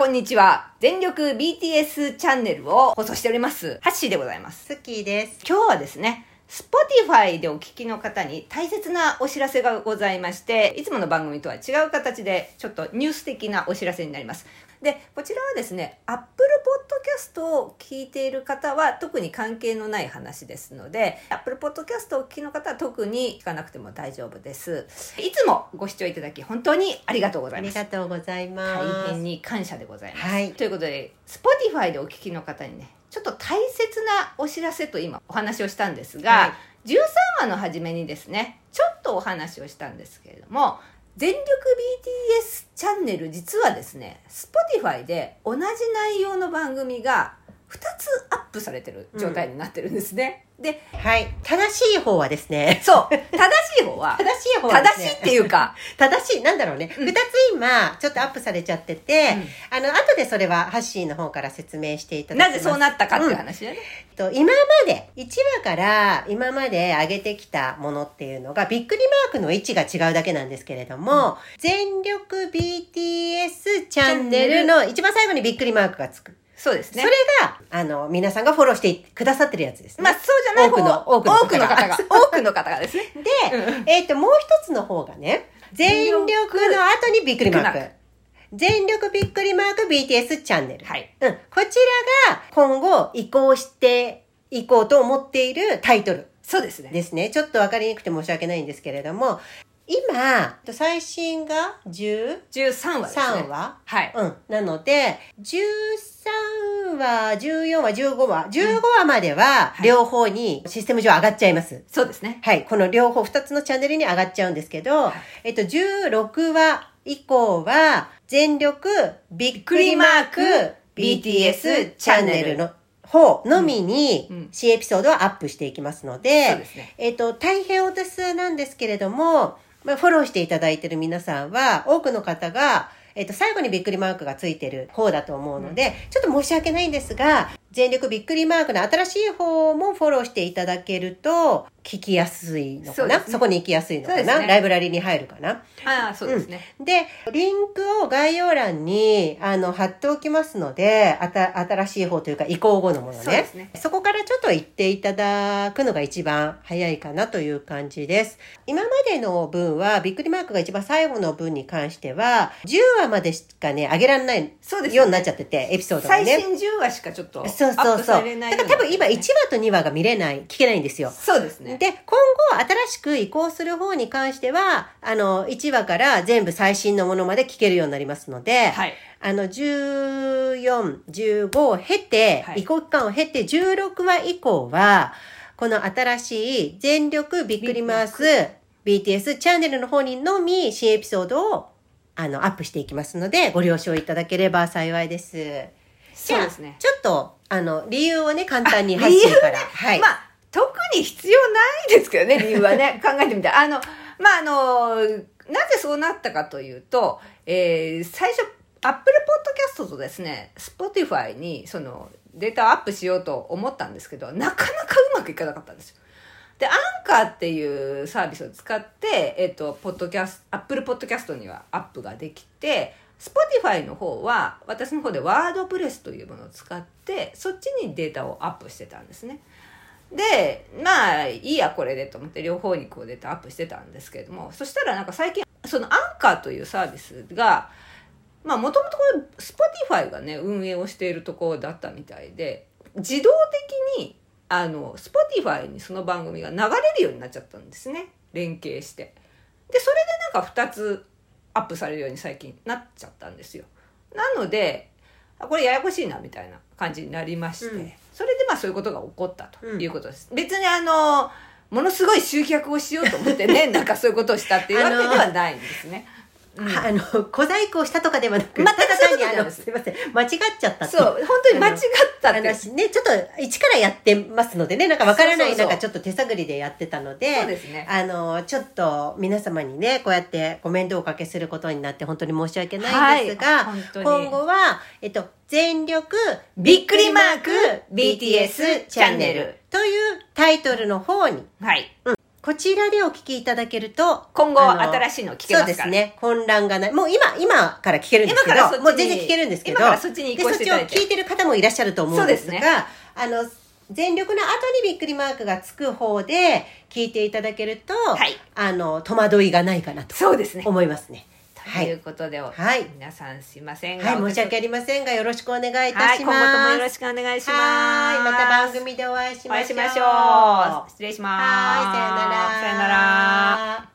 こんにちは。全力 BTS チャンネルを放送しております。ハッシーでございます。 スッキーです。 今日はですね、Spotify でお聞きの方に大切なお知らせがございまして、いつもの番組とは違う形でちょっとニュース的なお知らせになります。で、こちらはですね、Apple Podcast を聞いている方は特に関係のない話ですので、Apple Podcast をお聞きの方は特に聞かなくても大丈夫です。いつもご視聴いただき本当にありがとうございます。 ありがとうございます。 大変に感謝でございます。 はい。 ということで、Spotify でお聞きの方にね、ちょっと大切なお知らせと今お話をしたんですが、はい、13話の初めにですね、ちょっとお話をしたんですけれども、全力 BTS チャンネル実はですね、Spotify で同じ内容の番組が2つアップされてる状態になってるんですね。で、 はい。正しい方はですね。 そう。正しい方は。 正しい方はですね。 正しいっていうか。 正しい、なんだろうね。2つ今、ちょっとアップされちゃってて、後でそれはハッシーの方から説明していただきます。 なぜそうなったかっていう話だね。 今まで、1話から今まで上げてきたものっていうのが、びっくりマークの位置が違うだけなんですけれども、全力 BTS チャンネルの一番最後にびっくりマークがつく。そうですね。それが、皆さんがフォローしてくださってるやつですね。 まあ、そうじゃない方多くの方がですね。 で、もう一つの方がね、全力の後にびっくりマーク。全力びっくりマーク BTS チャンネル。 はい。 こちらが今後移行していこうと思っているタイトル。 そうですね。 ですね。ちょっとわかりにくくて申し訳ないんですけれども、今、最新が 13話ですね。 3話はい。 なので、13話、14話、15話、15話までは、両方にシステム上上がっちゃいます。 そうですね。 はい。この両方、2つのチャンネルに上がっちゃうんですけど、16話以降は、全力びっくりマーク BTS チャンネルの方のみに新エピソードをアップしていきますので、 そうですね。 大変お手数なんですけれども、フォローしていただいている皆さんは、多くの方が、最後にびっくりマークがついてる方だと思うので、ちょっと申し訳ないんですが、全力びっくりマークの新しい方もフォローしていただけると、聞きやすいのかな、 そこに行きやすいのかな、ライブラリに入るかな。 そうですね。 で、リンクを概要欄に、貼っておきますので、新しい方というか移行後のものね。そうですね。そこからちょっと行っていただくのが一番早いかなという感じです。今までの分は、びっくりマークが一番最後の分に関しては、10話までしかね、上げられないようになっちゃってて、エピソードがね。 最新10話しかちょっとアップされない。 だから多分今1話と2話が見れない、聞けないんですよ。 そうですね。 で、今後新しく移行する方に関しては、1話から全部最新のものまで聞けるようになりますので、 はい。 14、15を経て、移行期間を経て、16話以降は、この新しい全力びっくりマーク BTS チャンネルの方にのみ新エピソードをアップしていきますので、ご了承いただければ幸いです。 そうですね。 ちょっと、理由をね、簡単に発信から。はい。 まあ、特に必要ないですけどね、理由はね。考えてみたら。なぜそうなったかというと、最初、Apple Podcast とですね、Spotify にそのデータをアップしようと思ったんですけど、なかなかうまくいかなかったんですよ。で、アンカーっていうサービスを使って、Apple Podcast にはアップができて、Spotify の方は、私の方でワードプレスというものを使って、そっちにデータをアップしてたんですね。で、まあ、いいや、これでと思って、両方にこうデータアップしてたんですけれども、そしたらなんか最近、そのアンカーというサービスが、まあ、もともとこれ、Spotify がね、運営をしているところだったみたいで、自動的に、Spotify にその番組が流れるようになっちゃったんですね。連携して。で、それでなんか2つアップされるように最近なっちゃったんですよ。なので、これややこしいなみたいな感じになりまして、それでまあそういうことが起こったということです。別にものすごい集客をしようと思ってね、なんかそういうことをしたっていうわけではないんですね。 小細工をしたとかではなく、 全くそういうことなんです。 すいません、間違っちゃったって。 そう、本当に間違ったって。 ね、ちょっと一からやってますのでね、なんかわからない、なんかちょっと手探りでやってたので、 そうですね。 ちょっと皆様にね、こうやってご面倒をおかけすることになって本当に申し訳ないんですが、今後は、全力びっくりマーク BTS チャンネルというタイトルの方に、 はい。 こちらでお聞きいただけると、 今後新しいの聞けますから。 そうですね。混乱がない。もう今から聞けるんですけど、もう全然聞けるんですけど、 今からそっちに移行していただいて。 そっちを聞いてる方もいらっしゃると思うんですが、 そうですね。 全力の後にびっくりマークがつく方で聞いていただけると、 はい、 戸惑いがないかなと思いますね。 ということで、 はい、 皆さんすいませんが、 はい、申し訳ありませんがよろしくお願いいたします。 はい、今後ともよろしくお願いします。 はい、また番組でお会いしましょう。 失礼します。 はい、さよなら。 さよなら。